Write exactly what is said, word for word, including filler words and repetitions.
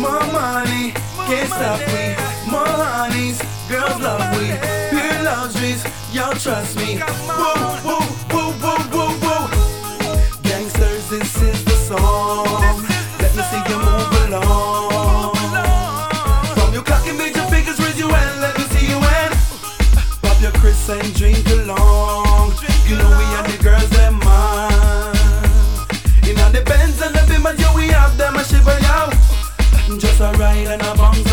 More money, can't stop we. More honeys, girls love we. Pure luxuries, y'all trust me. Woo, woo, woo, woo, woo, woo. Gangsters, this is the song. Let me see you move along. From your clock and beat your fingers, raise your hand. Let me see you hand. Pop your Chris and drink along. You know we are the girls that mine. In all the Benz and the Bimmers, yo, we have them a shiver, yo. Just a ride and a bounce